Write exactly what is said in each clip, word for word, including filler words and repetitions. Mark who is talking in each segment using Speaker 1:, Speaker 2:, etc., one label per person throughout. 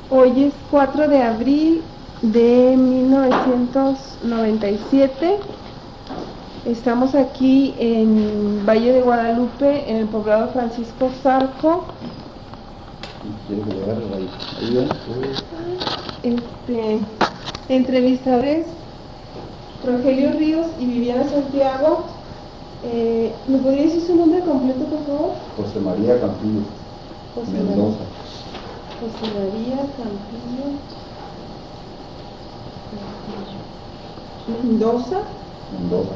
Speaker 1: Hoy es cuatro de abril de mil novecientos noventa y siete. Estamos aquí en Valle de Guadalupe, en el poblado Francisco Zarco. Este, entrevistadores Rogelio Ríos y Viviana Santiago. Eh, ¿Me podría decir su nombre completo, por favor?
Speaker 2: José María Campillo
Speaker 1: José
Speaker 2: Mendoza.
Speaker 1: José María Campillo Mendoza.
Speaker 2: Mendoza.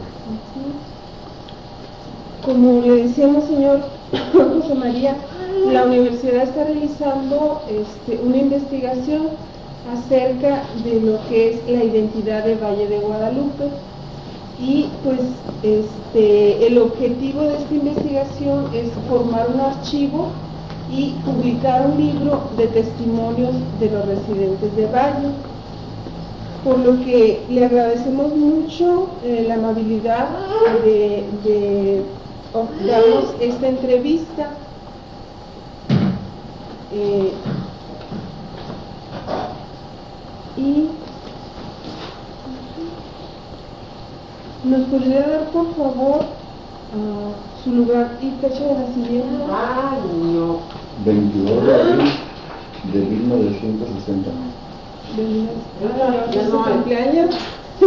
Speaker 1: Como le decíamos, señor José María, la universidad está realizando este, una investigación acerca de lo que es la identidad de Valle de Guadalupe, y pues este, el objetivo de esta investigación es formar un archivo y publicar un libro de testimonios de los residentes de Valle, por lo que le agradecemos mucho eh, la amabilidad de, de darnos esta entrevista. Eh, y ¿nos podría dar, por favor, uh, su lugar y fecha de nacimiento?
Speaker 3: Ah, no.
Speaker 2: veintidós de abril de mil novecientos sesenta.
Speaker 1: ¿De su cumpleaños?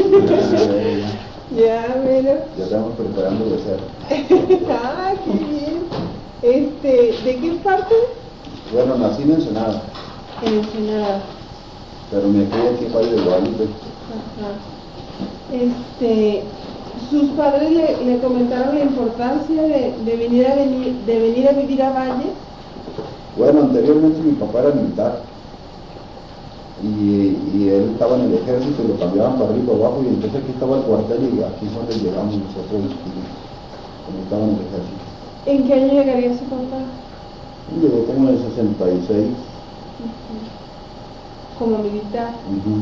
Speaker 1: Ya, bueno.
Speaker 2: Ya estamos preparando de ser.
Speaker 1: Ah, qué bien. Este, ¿de qué parte?
Speaker 2: Bueno, nací en Ensenada,
Speaker 1: En Ensenada.
Speaker 2: pero me crié aquí en Valle de Guadalupe.
Speaker 1: Ajá. Este, sus padres le, le comentaron la importancia de, de venir a venir, de venir a vivir a Valle.
Speaker 2: Bueno, anteriormente mi papá era militar y, y él estaba en el ejército y lo cambiaban para arriba y para abajo, y entonces aquí estaba el cuartel y aquí es donde llegamos nosotros, como estaba en el ejército.
Speaker 1: ¿En qué año llegaría su papá?
Speaker 2: Llegó como en el sesenta y seis.
Speaker 1: Uh-huh. Como militar.
Speaker 2: Uh-huh.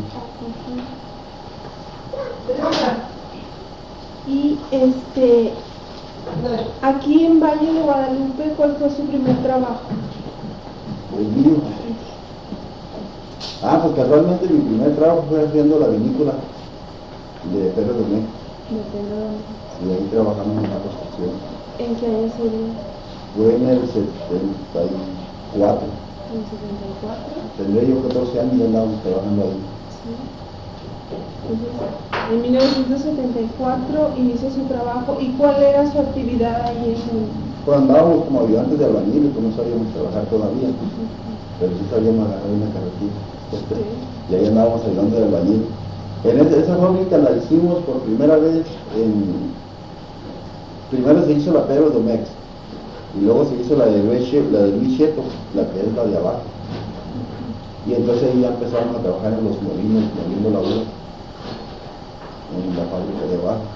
Speaker 1: Uh-huh. Y este, aquí en Valle de Guadalupe, ¿cuál fue su primer trabajo?
Speaker 2: El mío. Ah, pues casualmente mi primer trabajo fue haciendo la vinícola de Pedro de México.
Speaker 1: De Pedro de México.
Speaker 2: Y ahí trabajamos en la construcción.
Speaker 1: ¿En qué año sería?
Speaker 2: Fue en el setenta y cuatro.
Speaker 1: ¿En el setenta y cuatro?
Speaker 2: Tendría yo catorce años y andábamos trabajando ahí.
Speaker 1: Sí. Entonces, en mil novecientos setenta y cuatro inicia su trabajo. ¿Y cuál era su actividad ahí en el...?
Speaker 2: Pues andábamos como ayudantes de albañiles, pues no sabíamos trabajar todavía, uh-huh. Pero sí sabíamos agarrar una carretilla. Este, sí. Y ahí andábamos ayudando de albañil. En esa, esa fábrica la hicimos por primera vez en... Primero se hizo la Pedro Domex, y luego se hizo la de Luis, la de Luis Cheto, la que es la de abajo. Y entonces ahí ya empezamos a trabajar en los molinos, moliendo la uva, en la fábrica de abajo.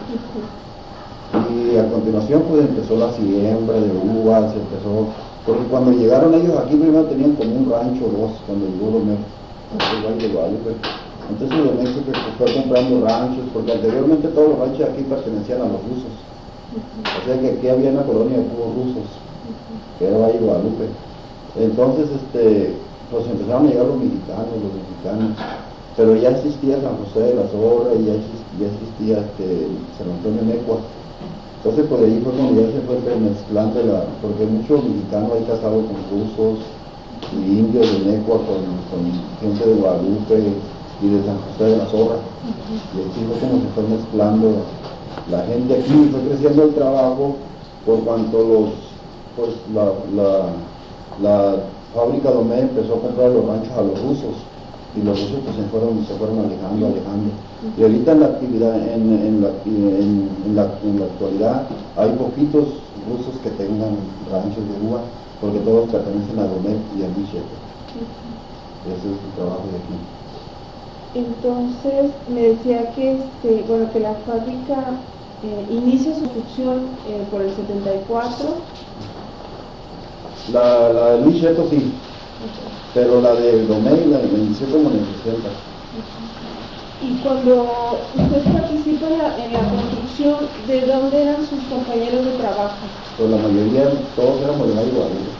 Speaker 2: Y a continuación pues empezó la siembra de uvas, empezó, porque cuando llegaron ellos aquí primero tenían como un rancho dos, cuando llegó Domex, entonces Domex fue comprando ranchos, porque anteriormente todos los ranchos aquí pertenecían a los rusos. O sea que aquí había una colonia de puros rusos, que era Valle de Guadalupe. Entonces, este, pues empezaron a llegar los mexicanos, los mexicanos, pero ya existía San José de las Obras, y ya existía, ya existía este, San Antonio Necua. Entonces, por ahí fue cuando ya se fue mezclando, la, porque muchos mexicanos hay casados con rusos y indios de Necua con, con gente de Guadalupe y de San José de las Obras. Y así fue como se fue mezclando la gente aquí, fue creciendo el trabajo, por cuanto los, pues la, la, la fábrica Domé empezó a comprar los ranchos a los rusos, y los rusos pues se fueron, se fueron alejando, alejando. Y ahorita en la actividad, en, en, la, en, en, la, en la actualidad, hay poquitos rusos que tengan ranchos de uva, porque todos pertenecen a Domé y a Micheto. Ese es el trabajo de aquí.
Speaker 1: Entonces me decía que este, bueno, que la fábrica eh, inicia su construcción eh, por el setenta y cuatro.
Speaker 2: La, la de Luis Cheto sí, okay. Pero la de Domé la, la inició como en el sesenta.
Speaker 1: Okay. Y cuando usted participa en la, en la construcción, ¿de dónde eran sus compañeros de trabajo?
Speaker 2: Pues la mayoría, todos éramos de Valle de Guadalupe.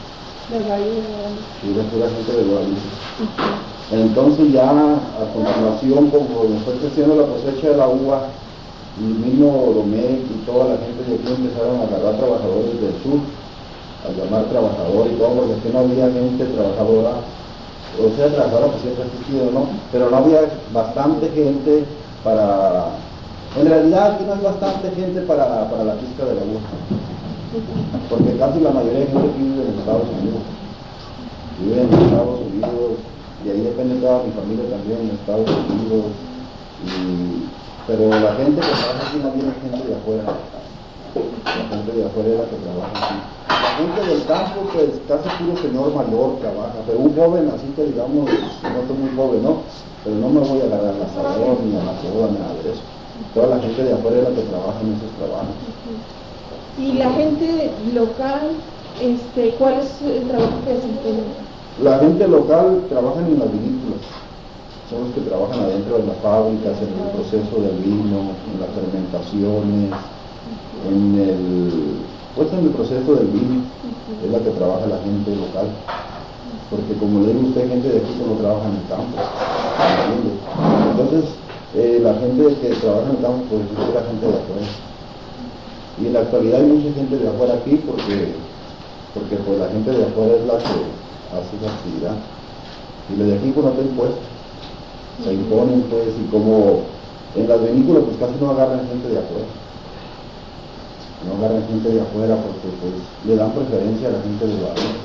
Speaker 1: Del Valle de Guadalupe.
Speaker 2: Sí, de pura gente de Guadalupe.
Speaker 1: Uh-huh.
Speaker 2: Entonces ya a continuación, como fue creciendo la cosecha de la uva, el mismo Domecq y toda la gente de aquí empezaron a agarrar trabajadores del sur, a llamar trabajadores y todo, porque aquí no había gente trabajadora, o sea, trabajadora pues siempre ha existido, ¿no? Pero no había bastante gente para, en realidad aquí no hay bastante gente para, para la pizca de la uva, porque casi la mayoría de gente vive en Estados Unidos, vive en Estados Unidos, y ahí depende toda mi familia también en Estados Unidos, y, pero la gente que trabaja aquí no viene gente de afuera, la gente de afuera es la que trabaja aquí. La gente del campo, pues casi puro señor mayor trabaja, pero un joven así que digamos, no soy muy joven, ¿no? Pero no me voy a agarrar la asador ni a la soda, nada de eso. Toda la gente de afuera es la que trabaja en esos trabajos.
Speaker 1: Y la gente local, este, ¿cuál es el trabajo que desempeña?
Speaker 2: La gente local trabaja en las vinícolas, son los que trabajan adentro de las fábricas, en el proceso del vino, en las fermentaciones, en el, pues en el proceso del vino, es la que trabaja la gente local, porque como le digo usted, gente de aquí no trabaja en el campo, ¿entiende? Entonces eh, la gente que trabaja en el campo pues es la gente de afuera, y en la actualidad hay mucha gente de afuera aquí porque, porque pues la gente de afuera es la que hace esa actividad, y los de aquí pues no te impuestos, se imponen pues, y como en las vinícolas pues casi no agarran gente de afuera, no agarran gente de afuera porque pues le dan preferencia a la gente de Guadalupe.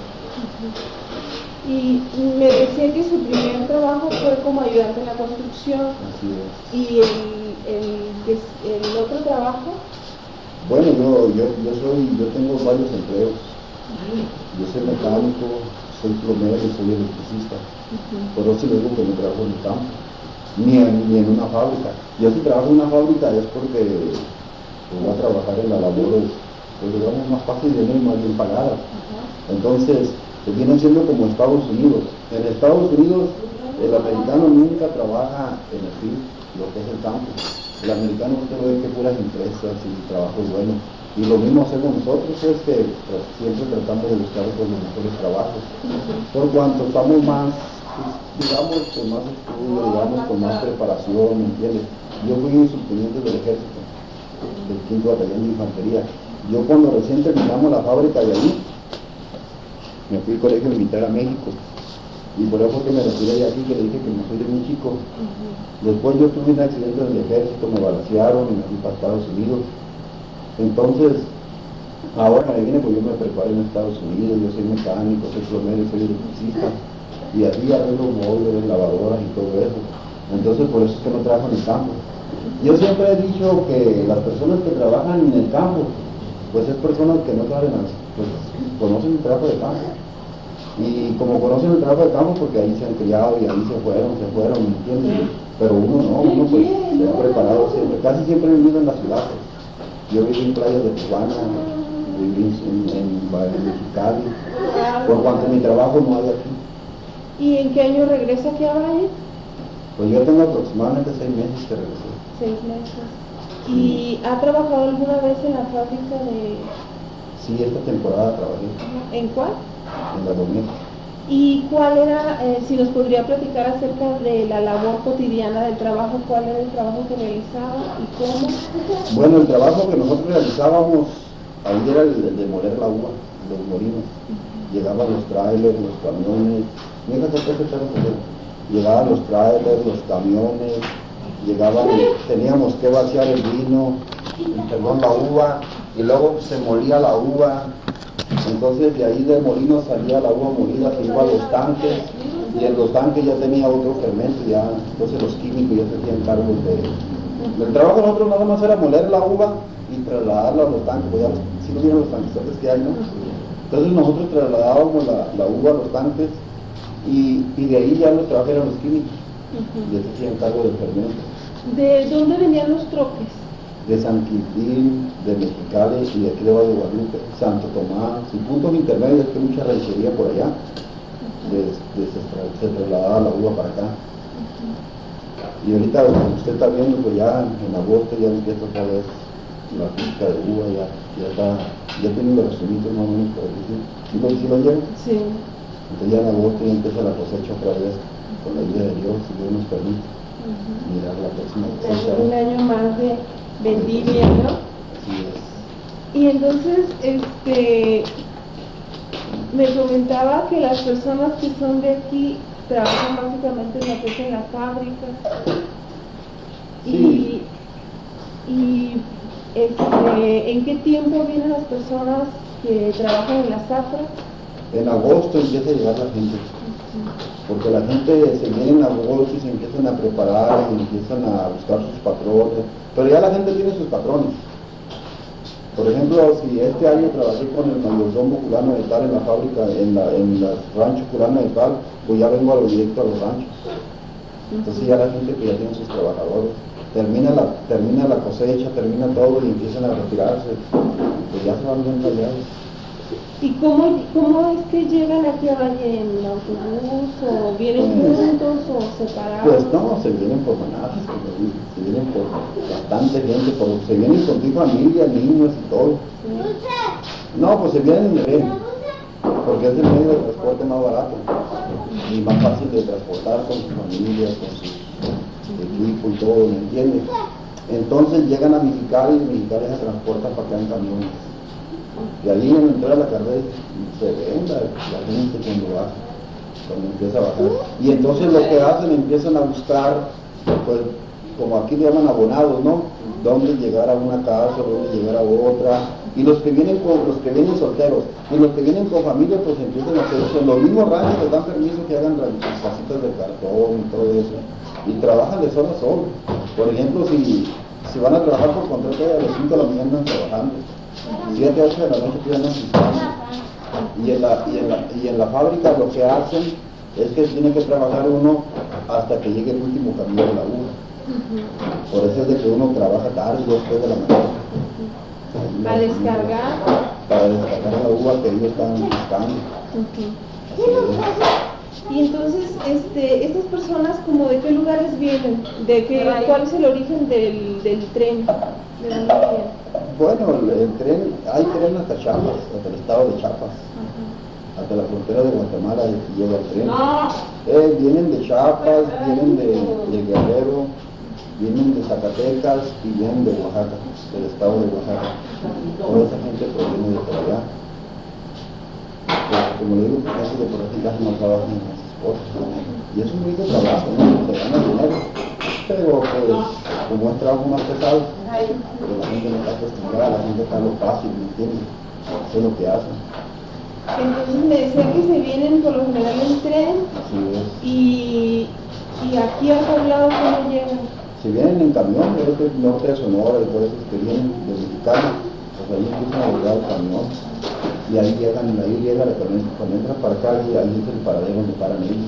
Speaker 1: Y me decía que su primer trabajo fue como ayudante en la construcción.
Speaker 2: Así es.
Speaker 1: ¿Y el, el, el otro trabajo?
Speaker 2: Bueno, yo, yo, yo soy, yo tengo varios empleos. Yo soy mecánico, soy plomero y soy electricista. Uh-huh. Por eso le digo que no trabajo en el campo, ni en, ni en una fábrica. Yo si trabajo en una fábrica es porque pues, voy a trabajar en la labor, pues digamos, más fácil de y más bien pagada. Uh-huh. Entonces, pues viene siendo como Estados Unidos. En Estados Unidos, el americano nunca trabaja en el field, lo que es el campo. El americano usted ve que puras empresas y trabajos buenos. Y lo mismo hacemos nosotros, es que pues, siempre tratamos de buscar pues, los mejores trabajos. Por cuanto estamos más, digamos, con más estudio, digamos, con más preparación, ¿me entiendes? Yo fui subteniente del ejército, del quinto batallón de infantería. Yo cuando recién terminamos la fábrica de ahí, me fui al colegio militar a México. Y por eso que me retiré de aquí, que le dije que me fui de muy chico. Uh-huh. Después yo tuve un accidente en el ejército, me balacearon y me fui para Estados Unidos. Entonces, ahora me viene, pues yo me preparé en Estados Unidos, yo soy mecánico, soy plomero, soy electricista, y así arreglo móviles, lavadoras y todo eso. Entonces, por eso es que no trabajo en el campo. Yo siempre he dicho que las personas que trabajan en el campo, pues es personas que no saben, pues conocen el trabajo de campo. Y como conocen el trabajo de campo, porque ahí se han criado y ahí se fueron, se fueron, ¿me entiendes? Pero uno no, uno pues se ha preparado siempre, casi siempre he vivido en las ciudades. Yo viví en playas de Tijuana, viví en, en, en Mexicali, por cuanto mi trabajo no hay aquí.
Speaker 1: ¿Y en qué año regresa aquí a Valle?
Speaker 2: Pues yo tengo aproximadamente seis meses que regresé.
Speaker 1: Seis meses. ¿Y ha trabajado alguna vez en la fábrica de...?
Speaker 2: Sí, esta temporada trabajé.
Speaker 1: ¿En cuál?
Speaker 2: En la Domecq.
Speaker 1: ¿Y cuál era, eh, si nos podría platicar acerca de la labor cotidiana del trabajo, cuál era el trabajo que realizaba y cómo?
Speaker 2: Bueno, el trabajo que nosotros realizábamos, ahí era el, el de moler la uva, los molinos. Uh-huh. Llegaban los trailers, los camiones, llegaban los trailers, los camiones, llegaban, teníamos que vaciar el vino, perdón, la uva, y luego se molía la uva. Entonces de ahí del molino salía la uva molida, se iba a los tanques, y en los tanques ya tenía otro fermento, ya, entonces los químicos ya se hacían cargo de... El trabajo de nosotros nada más era moler la uva y trasladarla a los tanques, pues ya si no vieron los tanques que hay, ¿no? Entonces nosotros trasladábamos la, la uva a los tanques y, y de ahí ya los trabajos eran los químicos, uh-huh. Ya se hacían cargo del fermento.
Speaker 1: ¿De dónde venían los troques?
Speaker 2: De San Quintín, de Mexicali y de aquí de Valle de Guadalupe, Santo Tomás, y puntos intermedios, que hay mucha ranchería por allá, de, de, se, se trasladaba la uva para acá. Uh-huh. Y ahorita, como usted está viendo, pues ya en agosto ya empieza otra vez la crítica de uva ya, ya está, ya tiene los resultados más o menos por decir. ¿Sí lo, sí lo llevo?
Speaker 1: Sí.
Speaker 2: Entonces ya en agosto ya empieza la cosecha otra vez, con la ayuda de Dios, si Dios nos permite. Uh-huh. Mirar la próxima cosecha.
Speaker 1: Un año más de vendimia, ¿no?
Speaker 2: Así es.
Speaker 1: Y entonces, este, me comentaba que las personas que son de aquí trabajan básicamente en lo que es en la fábrica.
Speaker 2: Sí.
Speaker 1: Y, y este, ¿en qué tiempo vienen las personas que trabajan en la zafra?
Speaker 2: En agosto empieza a llegar la gente, porque la gente se viene en agosto y se empiezan a preparar y empiezan a buscar sus patrones, pero ya la gente tiene sus patrones. Por ejemplo, si este año trabajé con el mayordomo fulano de tal en la fábrica, en la en la rancho fulano de tal, pues ya vengo a lo directo a los ranchos. Entonces ya la gente que ya tiene sus trabajadores, termina la, termina la cosecha, termina todo y empiezan a retirarse, pues ya se van bien rayados.
Speaker 1: ¿Y cómo, cómo es que llegan aquí a Valle, en autobús o vienen juntos o separados?
Speaker 2: Pues no, se vienen por manadas, se vienen por bastante gente, por, se vienen con tu familia, niños y todo. ¿Sí? No, pues se vienen en el tren, porque es el medio de transporte más barato y más fácil de transportar con sus familias, con su equipo y todo, ¿me entiendes? Entonces llegan a Mexicali y Mexicali se transportan para acá en camiones. Y allí en la entrada de la carrera se ve la, la gente cuando baja, cuando empieza a bajar. Y entonces lo que hacen, empiezan a buscar, pues, como aquí le llaman abonados, ¿no? Dónde llegar a una casa, dónde llegar a otra. Y los que vienen con, los que vienen solteros, y los que vienen con familia, pues empiezan a hacer eso. En los mismos ranchos les dan permiso que hagan sus casitas de cartón y todo eso. Y trabajan de sol a sol. Por ejemplo, si, si van a trabajar por contrato, a las cinco de la mañana andan trabajando. siete, ocho de la noche tienen sus casas. Y en, la, y, en la, y en la fábrica lo que hacen es que tiene que trabajar uno hasta que llegue el último camión de la uva. Uh-huh. Por eso es de que uno trabaja tarde, después de la mañana.
Speaker 1: Uh-huh. ¿Para descargar?
Speaker 2: Para descargar la uva que ellos están buscando.
Speaker 1: Uh-huh. Y entonces, este, estas personas, ¿como de qué lugares vienen? ¿De qué, cuál es el origen del, del tren? ¿De dónde vienen?
Speaker 2: Bueno, el, el tren, hay tren hasta Chiapas, hasta el estado de Chiapas, uh-huh. Hasta la frontera de Guatemala llega el tren. No. Eh, vienen de Chiapas, vienen de, de Guerrero, vienen de Zacatecas y vienen de Oaxaca, del estado de Oaxaca. Toda esa gente proviene de por allá. Pues, como le digo, casi de por aquí casi no trabajan en esas cosas, ¿no? Y es un bonito trabajo, ¿no? Se gana dinero, pero pues como es trabajo más pesado, pero la gente no está acostumbrada, la gente está a lo fácil, ¿me entiendes? Eso es lo que hacen.
Speaker 1: Entonces me decía que se vienen por lo general en tren.
Speaker 2: Así es.
Speaker 1: Y, y aquí al poblado, ¿cómo llegan?
Speaker 2: Se vienen en camión, yo creo que el norte de Sonora y por eso es que vienen de Mexicali, pues ahí empiezan a llegar el camión. Y ahí llegan, ahí llega, cuando entran para acá, y ahí es el paradero donde paran ellos.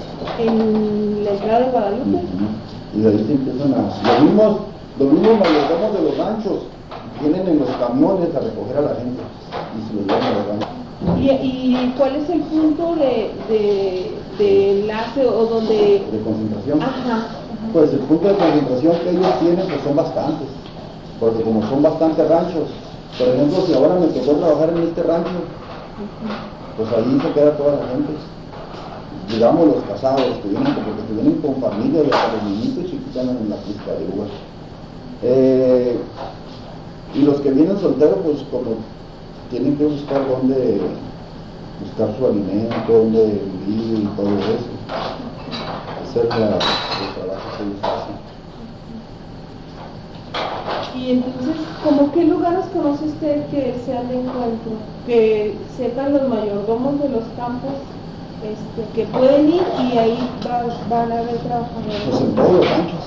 Speaker 1: ¿En la entrada de Guadalupe?
Speaker 2: Uh-huh. Y de ahí se empiezan a... Los mismos, los mismos mayordomos de los ranchos vienen en los camiones a recoger a la gente y se los llevan a los ranchos.
Speaker 1: ¿Y, y cuál es el punto de, de, de enlace o donde...?
Speaker 2: De concentración.
Speaker 1: Ajá, ajá.
Speaker 2: Pues el punto de concentración que ellos tienen, pues son bastantes, porque como son bastantes ranchos, por ejemplo, si ahora me tocó trabajar en este rancho, pues ahí se queda toda la gente. Digamos los casados que vienen, porque que vienen con familia, de los niñitos chiquitos en la pista de uvas. Eh, y los que vienen solteros, pues como tienen que buscar dónde buscar su alimento, dónde vivir y todo eso. Hacer la, el trabajo que ellos hacen.
Speaker 1: Y entonces, ¿cómo qué lugares conoce usted que sean de encuentro? Que sepan los mayordomos de los campos este, que pueden ir y ahí va, van a ver trabajadores.
Speaker 2: Pues en todos los ranchos.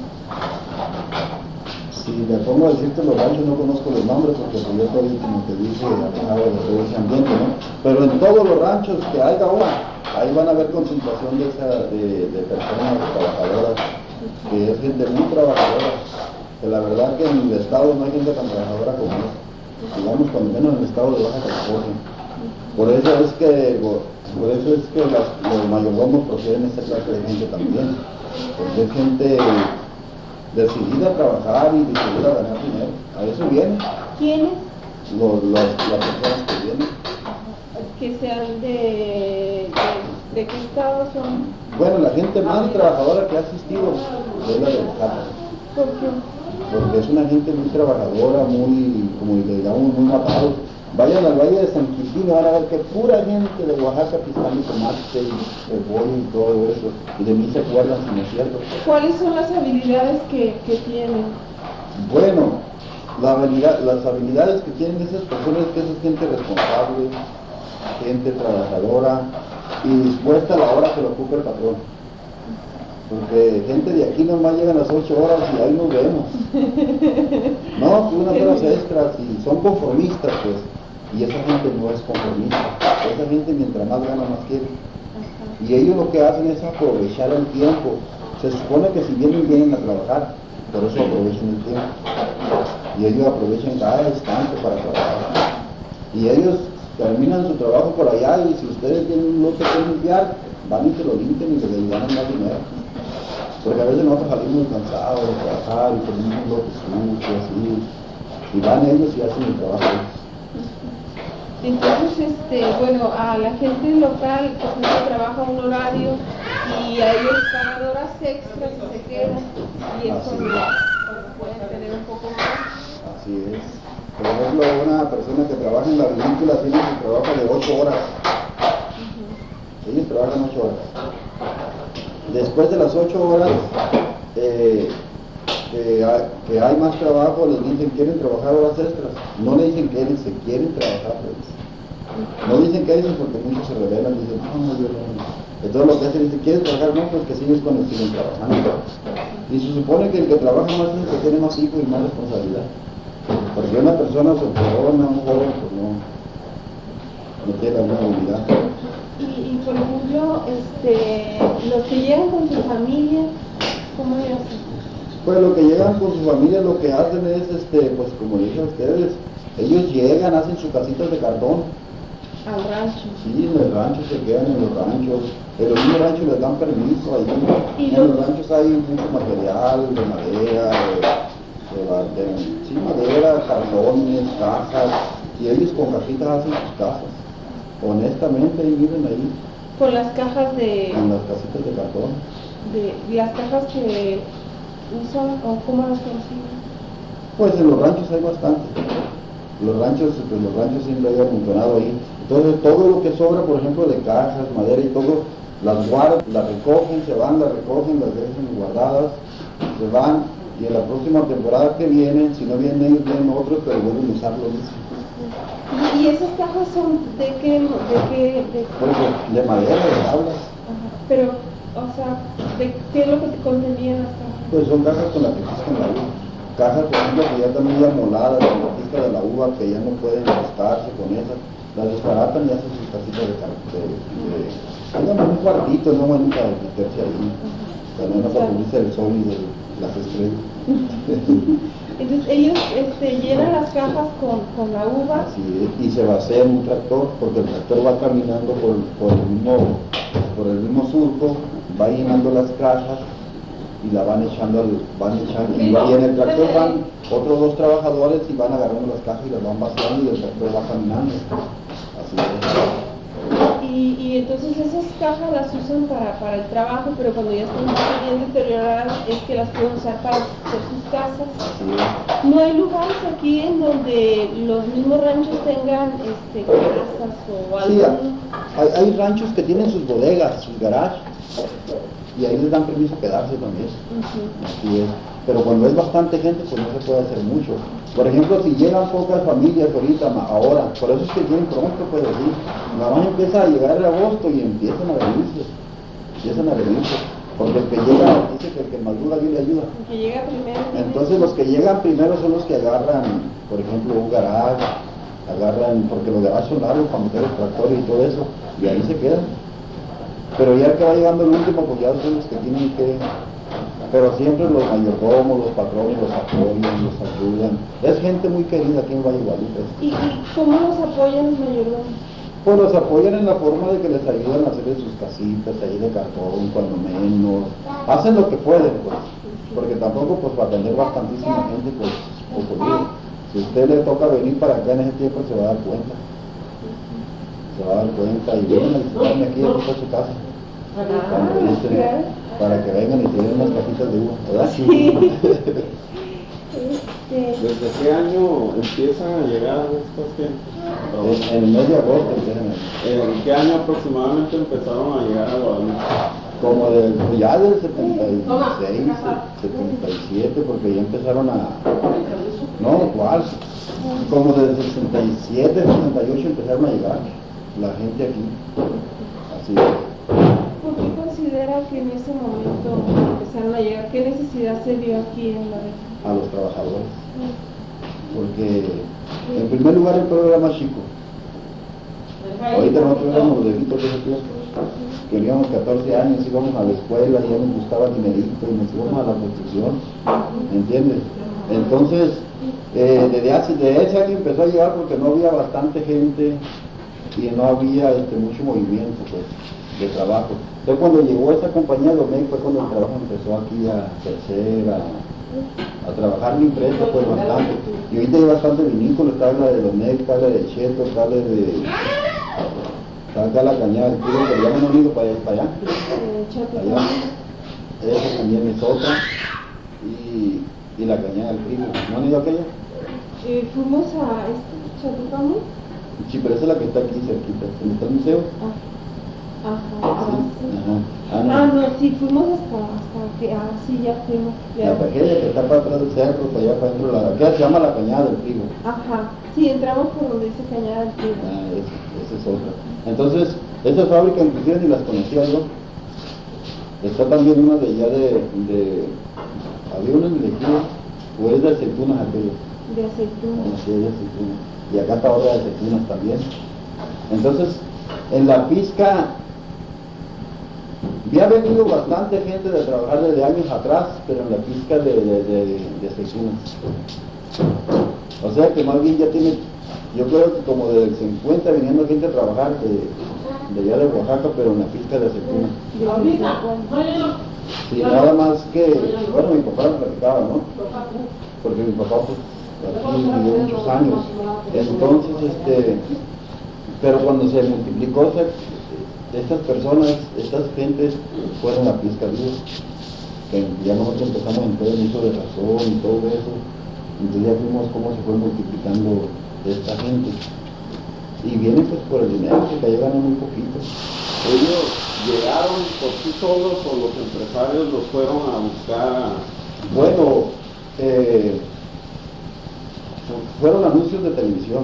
Speaker 2: Si me pongo a decirte los ranchos, no conozco los nombres porque yo estoy, como te dije, alejado de todo ese ambiente, ¿no? Pero en todos los ranchos que haya una, ahí van a haber concentración de, esa, de, de personas trabajadoras, que es gente muy trabajadora. Que la verdad que en el estado no hay gente tan trabajadora como es, digamos cuando menos en el estado de Baja California. Por eso es que, por eso es que las, los mayordomos proceden esta clase de gente también, porque es gente decidida a trabajar y decidida a ganar dinero. A eso vienen.
Speaker 1: ¿Quiénes?
Speaker 2: Los, los, las personas que vienen.
Speaker 1: Que sean de, de, de qué estado son.
Speaker 2: Bueno, la gente más trabajadora que ha asistido es la del Cata.
Speaker 1: ¿Por qué?
Speaker 2: Porque es una gente muy trabajadora, muy, como le digamos, muy matado. Vayan al Valle de San Quintín y van a ver que pura gente de Oaxaca pisando tomate y cebolla y todo eso. Y de mí se acuerdan, si no es cierto.
Speaker 1: ¿Cuáles son las habilidades que, que tienen?
Speaker 2: Bueno, la habilidad, las habilidades que tienen esas personas es que es gente responsable, gente trabajadora y dispuesta a la hora que lo ocupe el patrón. Porque gente de aquí nomás llegan a las ocho horas y ahí nos vemos. No, que unas horas extras y son conformistas, pues. Y esa gente no es conformista. Esa gente mientras más gana, más quiere. Y ellos lo que hacen es aprovechar el tiempo. Se supone que si vienen, vienen a trabajar, por eso aprovechan el tiempo. Y ellos aprovechan cada instante para trabajar. Y ellos terminan su trabajo por allá y si ustedes tienen un lote que limpiar, van y se lo limpian y les ganan más dinero. Porque a veces nosotros salimos cansados de trabajar y tenemos un lote sucio, así, y van ellos y hacen el trabajo.
Speaker 1: Entonces, este, bueno, a la gente local, por ejemplo, trabaja un horario y a ellos pagan horas extras y se quedan, y eso no pueden tener un poco más.
Speaker 2: Así es. Por ejemplo, una persona que trabaja en la agrícola tiene su trabajo de ocho horas. Uh-huh. Ellos trabajan ocho horas. Después de las ocho horas, eh, que, hay, que hay más trabajo, les dicen quieren trabajar horas extras. No le dicen que se quieren trabajar. Pues. No dicen que dicen porque muchos se rebelan y dicen, no, no, yo no. Entonces lo que hacen es, ¿quieres trabajar? No, pues que sigues cuando siguen trabajando. Y se supone que el que trabaja más es el que tiene más hijos y más responsabilidad. Porque una persona solterona, un joven, pues no, no tiene la misma habilidad.
Speaker 1: Y, y por ejemplo, este, los que llegan con su familia, ¿cómo le hacen?
Speaker 2: Pues lo que llegan con su familia, lo que hacen es, este, pues como dicen ustedes, ellos llegan, hacen sus casitas de cartón.
Speaker 1: Al rancho.
Speaker 2: Sí, en el rancho se quedan en los ranchos. En los mismos ranchos les dan permiso. Ahí. En
Speaker 1: los...
Speaker 2: los ranchos hay mucho material de madera, de, de, de, sí, madera, cartones, cajas. Y ellos con cajitas hacen sus casas. Honestamente, ahí viven ahí.
Speaker 1: Con las cajas de...
Speaker 2: Con las casitas de cartón.
Speaker 1: De las cajas que usan o cómo las consiguen.
Speaker 2: Pues en los ranchos hay bastante. Los ranchos, pues los ranchos siempre hay amontonado ahí. Entonces todo lo que sobra, por ejemplo, de cajas, madera y todo, las guardan, las recogen, se van, las recogen, las dejan guardadas, se van, y en la próxima temporada que vienen, si no vienen ellos, vienen otros, pero vuelven a usar lo mismo.
Speaker 1: ¿Y esas cajas son de qué? De, qué, de...
Speaker 2: Pues de, de madera, de tablas.
Speaker 1: Ajá. Pero, o sea, ¿de qué es lo que te contenían las cajas?
Speaker 2: Pues son cajas con las que piscan la uva. Cajas, por ejemplo, que ya están muy amoladas, con la pizca de la uva, que ya no pueden gastarse con esas. Las desbaratan y hacen sus casitas de cartón. Hagan un cuartito, no van a meterse ahí. También para cubrirse el sol y de las estrellas.
Speaker 1: Entonces ellos este, llenan las cajas con, con la uva.
Speaker 2: Así es, y se vacía en un tractor, porque el tractor va caminando por, por, el mismo, por el mismo surco, va llenando las cajas y la van echando, al, van echando, y, va, y en el tractor van otros dos trabajadores y van agarrando las cajas y las van vaciando y el tractor va caminando. Así es.
Speaker 1: Y, y entonces esas cajas las usan para, para el trabajo, pero cuando ya están bien deterioradas es que las pueden usar para hacer sus casas.
Speaker 2: Sí.
Speaker 1: ¿No hay lugares aquí en donde los mismos ranchos tengan este, casas o algo?
Speaker 2: Sí, hay, hay ranchos que tienen sus bodegas, sus garajes, y ahí les dan permiso a quedarse también. Uh-huh. Así es. Pero cuando es bastante gente, pues no se puede hacer mucho. Por ejemplo, si llegan pocas familias ahorita, ahora, por eso es que vienen pronto, pues así. Nada más empieza a llegar el agosto y empiezan a venirse. Empiezan a venirse. Porque el que llega, dice que el que madura bien le ayuda.
Speaker 1: El que llega primero.
Speaker 2: Entonces los que llegan primero son los que agarran, por ejemplo, un garaje, agarran, porque los garajes son largos para meter el tractor y todo eso, y ahí se quedan. Pero ya el que va llegando el último, pues ya son los que tienen que... Pero siempre los mayordomos, los patrones, los apoyan, los ayudan. Es gente muy querida aquí en Valle de Guadalupe.
Speaker 1: ¿Y, ¿Y cómo los apoyan los mayordomos?
Speaker 2: Pues los apoyan en la forma de que les ayudan a hacer sus casitas ahí de cartón, cuando menos. Hacen lo que pueden, pues. porque tampoco pues para atender bastantísima gente pues ocurrido. Si usted le toca venir para acá en ese tiempo se va a dar cuenta, se va a dar cuenta y vienen a visitarme aquí, aquí está su casa, cuando dicen, para que vengan y se den unas cajitas de uva, ¿verdad?
Speaker 1: Sí.
Speaker 3: ¿Desde qué año empiezan a llegar estos gentes?
Speaker 2: En, en el mes de agosto empiezan a llegar.
Speaker 3: ¿En qué año aproximadamente empezaron a llegar a Guadalupe?
Speaker 2: Como del, ya del setenta y seis, setenta y siete, porque ya empezaron a... No, ¿cuál? Como del sesenta y siete, sesenta y ocho empezaron a llegar la gente aquí. Así es.
Speaker 1: ¿Por qué considera que en ese momento empezaron a llegar? ¿Qué necesidad se dio aquí en la región?
Speaker 2: A los trabajadores. Porque, en primer lugar, el pueblo era más chico. Ahorita nosotros éramos los viejitos de ese tiempo. Teníamos catorce años, íbamos a la escuela, ya nos gustaba el dinerito y nos íbamos a la construcción, ¿entiendes? Entonces, eh, desde, hace, desde ese año empezó a llegar porque no había bastante gente y no había este, mucho movimiento pues, de trabajo. Entonces cuando llegó esta compañía de Domec fue cuando el trabajo empezó aquí a crecer, a, a trabajar la empresa pues bastante. Y ahorita hay bastante vinícola, está la de Domec, está la de Cheto, está la de... Está la cañada del Trigo, que ya no han ido para allá, para allá. allá. Esa también es otra. Y, y la cañada del Trigo. ¿No han ido a aquella?
Speaker 1: Eh, fuimos a este Chatucamo.
Speaker 2: Sí, pero esa es la que está aquí cerquita. ¿Dónde está el museo?
Speaker 1: Ah, ajá.
Speaker 2: Sí. Ajá.
Speaker 1: Ah, no. ah, no, sí, fuimos hasta, hasta que, ah, sí, ya fuimos. Ya.
Speaker 2: La tragedia que está para atrás del cerro, para allá para adentro, la que se llama la cañada del Trigo.
Speaker 1: Ajá, sí, entramos por donde dice cañada del Trigo.
Speaker 2: Ah, esa, esa es otra. Entonces, esta fábrica inclusive ni las conocía yo. Está también una de allá de, de había una en el ejido, o es de aceitunas aquello.
Speaker 1: De aceitunas.
Speaker 2: Sí, de aceitunas. Y acá está otra de aceitunas también. Entonces, en la pizca ya ha venido bastante gente de trabajar desde años atrás, pero en la pizca de, de, de, de aceitunas. O sea que más bien ya tiene, yo creo que como desde el cincuenta viniendo gente a trabajar de, de allá de Oaxaca, pero en la pizca de aceitunas. Sí, nada más que, bueno, mi papá lo platicaba, ¿no? Porque mi papá pues aquí vivió muchos años. Entonces, este, pero cuando se multiplicó, se, estas personas, estas gentes fueron a pizca viva, que ya nosotros empezamos a entrar en uso de razón y todo eso, entonces ya vimos cómo se fue multiplicando esta gente. Y viene pues por el dinero, porque allá ganan muy poquito.
Speaker 3: ¿Ellos llegaron por sí solos o los empresarios los fueron a buscar?
Speaker 2: Bueno, eh, fueron anuncios de televisión,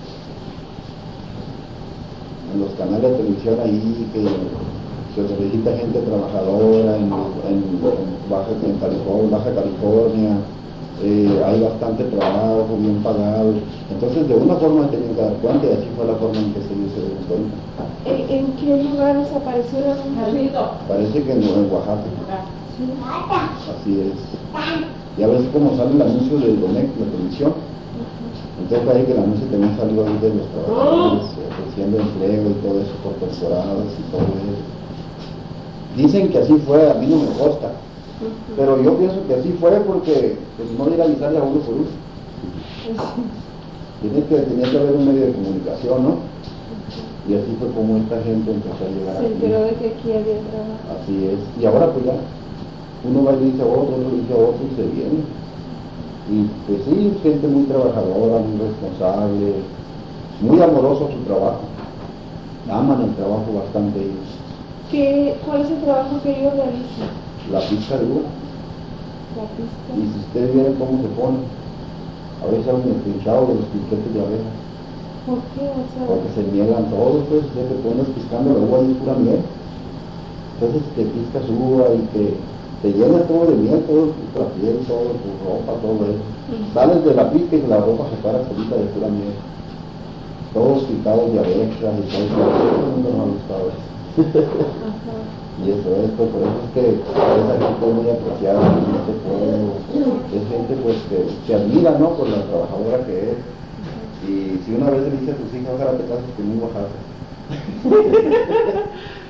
Speaker 2: en los canales de televisión ahí que se solicita gente trabajadora en, en, en, Baja, en California, Baja California, eh, hay bastante trabajo, bien pagado. Entonces de una forma tenían que dar cuenta y así fue la forma en que se dio se dio cuenta.
Speaker 1: ¿En qué lugares apareció el anuncio?
Speaker 2: Parece que en, en Oaxaca.
Speaker 1: Sí.
Speaker 2: Así es. Y a veces como sale el anuncio de Domec, la televisión, entonces parece que el anuncio también salió ahí de los trabajadores, ofreciendo empleo y todo eso por temporadas y todo eso. Dicen que así fue, a mí no me consta, pero yo pienso que así fue porque pues, no ir a avisarle a uno por uno. Tiene que, tenía que haber un medio de comunicación, ¿no? Y así fue como esta gente empezó a llegar
Speaker 1: Se
Speaker 2: aquí.
Speaker 1: enteró de que aquí había trabajo.
Speaker 2: Así es. Y ahora pues ya, uno va y le dice a otro, otro le dice a otro y se viene. Y pues sí, gente muy trabajadora, muy responsable, muy amoroso a su trabajo. Aman el trabajo bastante ellos.
Speaker 1: ¿Qué, ¿Cuál es el trabajo que ellos realizan?
Speaker 2: La pizca de uva.
Speaker 1: La pista.
Speaker 2: Y si ustedes vieran cómo se pone, a veces salen despinchados de los piquetes de abeja.
Speaker 1: ¿Por qué? O sea,
Speaker 2: Porque se niegan todos, pues, ya te pones piscando la uva y es pura miel. Entonces te piscas uva y te, te llena todo de miel, todo, la piel, todo, tu ropa, todo eso.
Speaker 1: sí.
Speaker 2: Sales de la pizca y la ropa se para solita de pura miel. Todos picados de abejas y todo eso. Todo el mundo no ha gustado eso.
Speaker 1: Ajá.
Speaker 2: Y eso es, pues, por eso es que esa gente es muy apreciada en este pueblo. Es gente pues que se admira, ¿no? Por la trabajadora que es. Y si una vez le dice a tus hijos, ojalá te cases con un Oaxaca.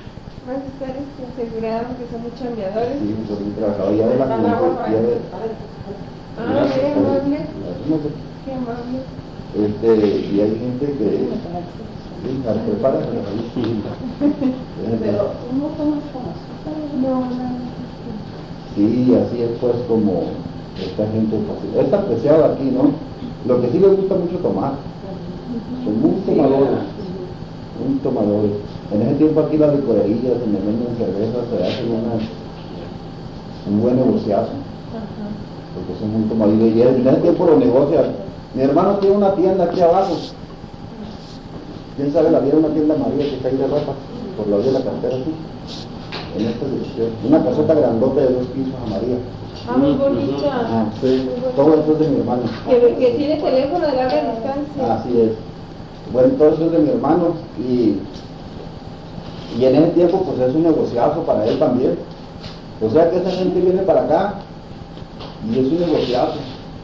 Speaker 1: vas a estar este, asegurado que son muy chambeadores.
Speaker 2: Sí, soy muy trabajador, ya de la juventud, ya de...
Speaker 1: Ah, qué amable,
Speaker 2: No sé.
Speaker 1: qué amable.
Speaker 2: Este, y hay gente que... Sí, la prepara, pero ahí.
Speaker 4: Pero no tomas como azúcar.
Speaker 1: No, no.
Speaker 2: Sí, así es pues como esta gente fácil. Es apreciada aquí, ¿no? Lo que sí les gusta mucho tomar. Son muy tomadores. Muy tomadores. En ese tiempo aquí las licorerías, donde venden cervezas, se hacen una, un buen negociazo. Porque son muy tomadores. Y en ese tiempo lo negocian. Mi hermano tiene una tienda aquí abajo. ¿Quién sabe la vida? Una tienda María que está ahí de ropa, por la vía de la carretera, aquí. En esta dirección. Una casota grandota de dos pisos a María.
Speaker 1: Ah, muy bonita.
Speaker 2: Ah, sí. Todo eso es de mi hermano.
Speaker 1: Que, que tiene teléfono de larga distancia.
Speaker 2: Así es. Bueno, todo eso es de mi hermano. Y, y en ese tiempo, pues es un negociazo para él también. O sea que esa gente viene para acá y es un negociazo.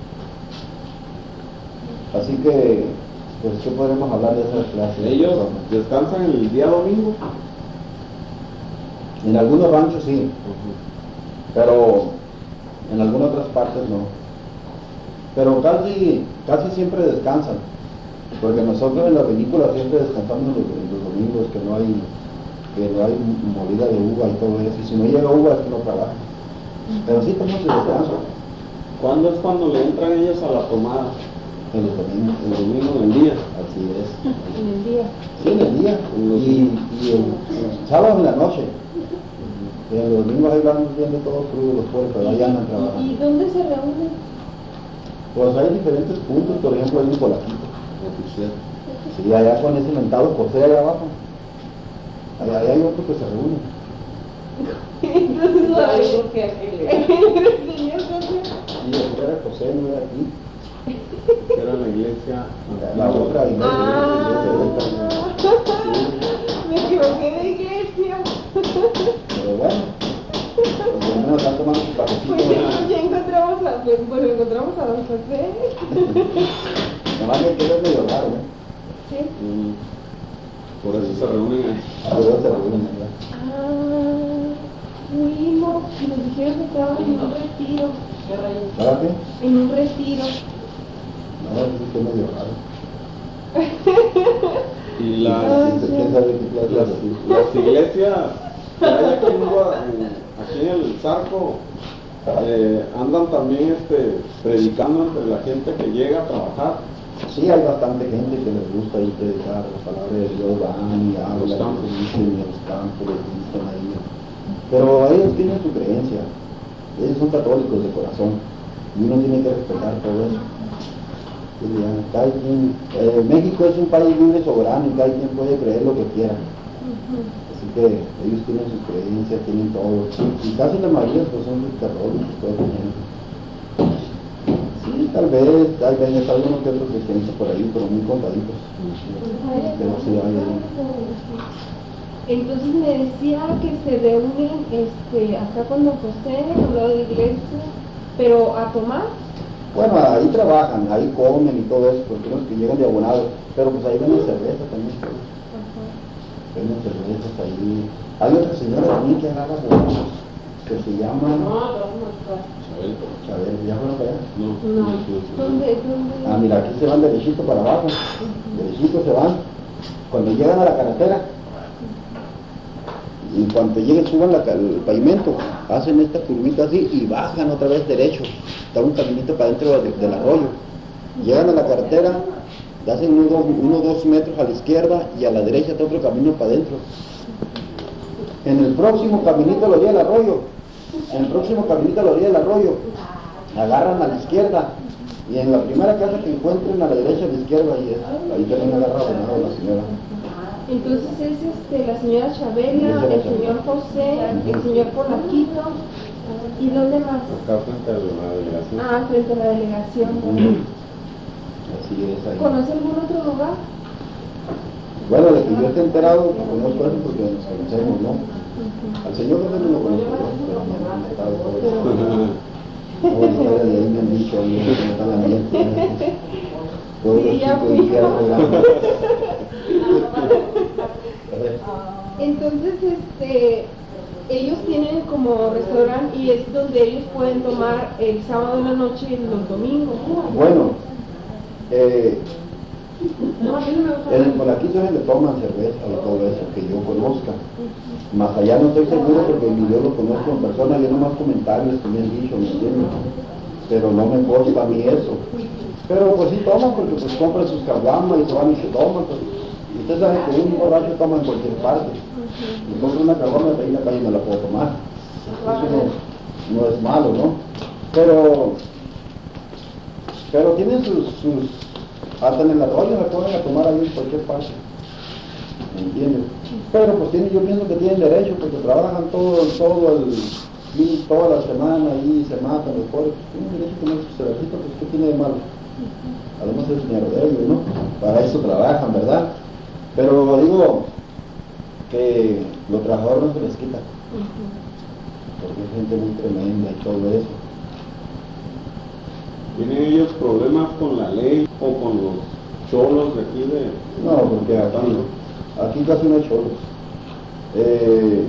Speaker 2: Así que, pues, ¿qué podemos hablar de esas clases?
Speaker 3: Ellos descansan el día domingo.
Speaker 2: En algunos ranchos sí, pero en algunas otras partes no. Pero casi, casi siempre descansan, porque nosotros en la vinícola siempre descansamos los, los domingos, que no hay que no hay molida de uva y todo eso, y si no llega uva es que no trabaja. Pero sí tenemos el descanso.
Speaker 3: ¿Cuándo es cuando le entran ellos a la tomada?
Speaker 2: En los domingos.
Speaker 3: El domingo en el día.
Speaker 2: Así es.
Speaker 1: En el día.
Speaker 2: Sí, en el día. Y, y el, el sábado en la noche. Y en los domingos ahí vamos viendo todos crudos los pueblos, pero allá andan trabajando.
Speaker 1: ¿Y dónde se reúnen?
Speaker 2: Pues hay diferentes puntos, por ejemplo hay un polaquito. Sí, allá con ese mentado José allá abajo. Allá, allá hay otro que se reúne.
Speaker 1: Entonces,
Speaker 4: Ya digo que aquel
Speaker 1: el señor José.
Speaker 2: Y después era José, no era aquí.
Speaker 3: Que era la iglesia.
Speaker 2: La, la otra iglesia.
Speaker 1: Ah,
Speaker 2: Sí.
Speaker 1: me equivoqué de iglesia.
Speaker 2: Pero bueno, pues por lo menos están tomando su cafecito.
Speaker 1: Pues ya, ya encontramos a, pues, pues encontramos a don José.
Speaker 2: Nomás que quedó medio raro, ¿eh?
Speaker 1: Sí.
Speaker 3: Mm, Por eso se reúnen ahí.
Speaker 2: Pero se reúnen allá.
Speaker 1: Ah, fuimos y nos dijeron que estaban en un retiro.
Speaker 2: ¿Para qué?
Speaker 1: En un retiro.
Speaker 2: No, sí que medio raro.
Speaker 3: Y las,
Speaker 1: Ah, sí.
Speaker 2: ¿Quién sabe qué clase
Speaker 3: las,
Speaker 2: de-
Speaker 3: las iglesias que hay aquí en, Gua- en- aquí en el Zarco eh, andan también este, predicando entre la gente que llega a trabajar.
Speaker 2: Sí, hay bastante gente que les gusta ir predicar la palabra de Dios, van y hablan,
Speaker 3: Los campos.
Speaker 2: y dicen, y a los campos, les dicen ahí. Pero ellos tienen su creencia, ellos son católicos de corazón, y uno tiene que respetar todo eso. Y ya, cada quien, eh, México es un país libre, soberano, y cada quien puede creer lo que quiera. Así que ellos tienen su creencia, tienen todo. Y casi la mayoría pues, son católicos, toda la gente. Sí, tal vez, tal vez, hay algunos que otros cristianos por ahí, pero muy contaditos. Pero sí hay ahí.
Speaker 1: Entonces me decía que se reúnen este, acá con don José, al lado de la iglesia, pero a tomar.
Speaker 2: Bueno, ahí trabajan, ahí comen y todo eso, porque unos que llegan de abonados, pero pues ahí venden cerveza también. Venden cervezas ahí. Hay otra señora también que agarra abonados, que se llama Chabel, ¿ya fueron para allá?
Speaker 3: No,
Speaker 1: No. ¿Dónde? ¿Dónde?
Speaker 2: Ah, mira, aquí se van derechito para abajo, derechito se van. Cuando llegan a la carretera, y cuando lleguen suban la, el pavimento, hacen esta curvita así y bajan otra vez derecho. Está un caminito para adentro de, del arroyo. Llegan a la carretera, hacen unos dos, uno, dos metros a la izquierda y a la derecha está otro camino para adentro. En el próximo caminito a la orilla del arroyo, en el próximo caminito a la orilla del arroyo, agarran a la izquierda y en la primera casa que encuentren a la derecha a la izquierda, ahí, es, ahí también agarra a la señora.
Speaker 1: Entonces es este, la señora Chabela, el señor José, el señor Polaquito, ¿y dónde más?
Speaker 3: acá frente a la delegación.
Speaker 1: Ah, frente a la delegación.
Speaker 2: Así es ahí.
Speaker 1: ¿Conoce algún otro lugar?
Speaker 2: Bueno, de que yo esté enterado, conozco eso porque nos conocemos, ¿no? Al señor no lo conozco, pero me han contado todo eso. No, historia de ahí me han dicho, ahí cómo está el ambiente. Todos los
Speaker 1: Sí, ya
Speaker 2: chicos
Speaker 1: fui.
Speaker 2: dijeron,
Speaker 1: Entonces, este, como restaurante, y es donde ellos pueden tomar el sábado en la noche y los domingos.
Speaker 2: Bueno, eh, en, por aquí son donde toman cerveza y todo eso, que yo conozca. Más allá no estoy seguro porque ni yo lo conozco en persona, yo nomás comentarios que me han dicho, ¿me entiendes? Pero no me consta a mí eso. Pero pues sí toman porque pues compran sus caguamas y se van y se toman. Pues. Y usted sabe que un borracho toma en cualquier parte. Y compra una caguama y ahí la calle no la puedo tomar. Eso no, no es malo, ¿no? Pero, pero tienen sus, sus hasta en el arroyo la pueden a tomar ahí en cualquier parte. ¿Me entiendes? Pero pues tienen, yo pienso que tienen derecho porque trabajan todo, todo el, toda la semana y se matan los pobres. Tienen derecho a tomar su cervecita, pues ¿qué tiene de malo? Además es dinero de ellos, ¿no? Para eso trabajan, ¿verdad? Pero digo que los trabajadores no se les quita. Porque es gente muy tremenda y todo eso.
Speaker 3: ¿Tienen ellos problemas con la ley o con los cholos de aquí de...?
Speaker 2: No, porque aquí, aquí casi no hay cholos. Eh,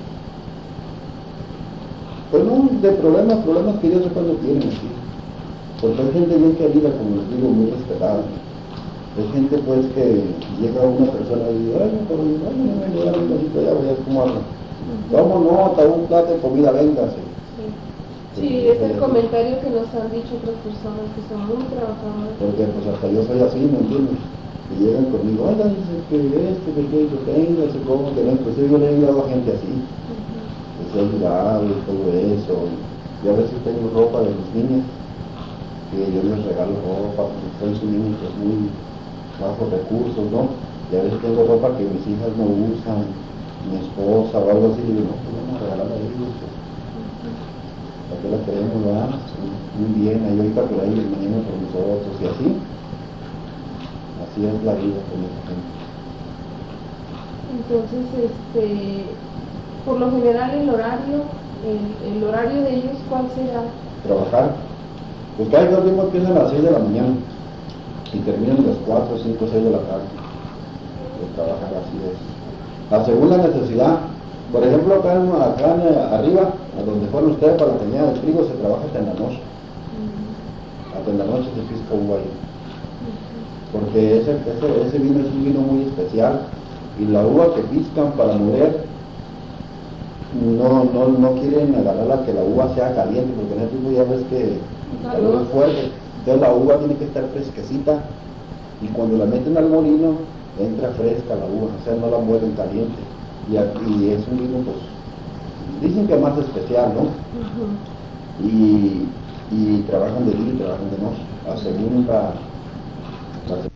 Speaker 2: pues no, de problemas, problemas que yo sé cuando tienen aquí. Porque hay gente bien querida, como les digo, muy respetada. Hay gente pues que llega una persona y dice, ay, pero no me voy a llegar un vasito allá, voy a cómo habla. ¿Cómo no? Hasta un plato de comida, véngase.
Speaker 1: Sí, es el comentario que nos han dicho otras personas que son muy trabajadoras.
Speaker 2: Porque pues hasta yo soy así, ¿me entiendes? Que llegan conmigo, oiga, dice que este, que que yo tenga, ese como que no, pues yo le he ayudado a gente así. Que se ha ayudado y todo eso. Y a veces tengo ropa de mis niñas, que yo les regalo ropa, porque son sus niños pues, muy bajos recursos, ¿no? Y a veces tengo ropa que mis hijas no usan, mi esposa o algo así, y digo, no, pues vamos a regalarla a ellos. Pues. ¿Para qué la queremos, verdad? Muy bien, ahí ahorita por ahí, mañana por nosotros y así. Así es la vida con esa gente.
Speaker 1: Entonces, este, por lo general el horario, el, el horario de ellos, ¿cuál será?
Speaker 2: Trabajar. Pues cada día mismo empiezan a las seis de la mañana y terminan a las cuatro, cinco, seis de la tarde. De trabajar así es. La segunda necesidad, por ejemplo, acá, en, acá en, arriba, a donde fueron ustedes para la cañada de trigo, se trabaja hasta en la noche. Hasta en la noche se pisca uva ahí. Porque ese, ese, ese vino es un vino muy especial. Y la uva que piscan para moler, no, no, no quieren agarrarla que la uva sea caliente, porque en el tipo ya ves que el calor es fuerte. Entonces la uva tiene que estar fresquecita. Y cuando la meten al molino, entra fresca la uva, o sea, no la muelen caliente. Y, y es un vino, pues, dicen que más especial, ¿no? Uh-huh. y, y trabajan de día y trabajan de noche. La segunda, la segunda.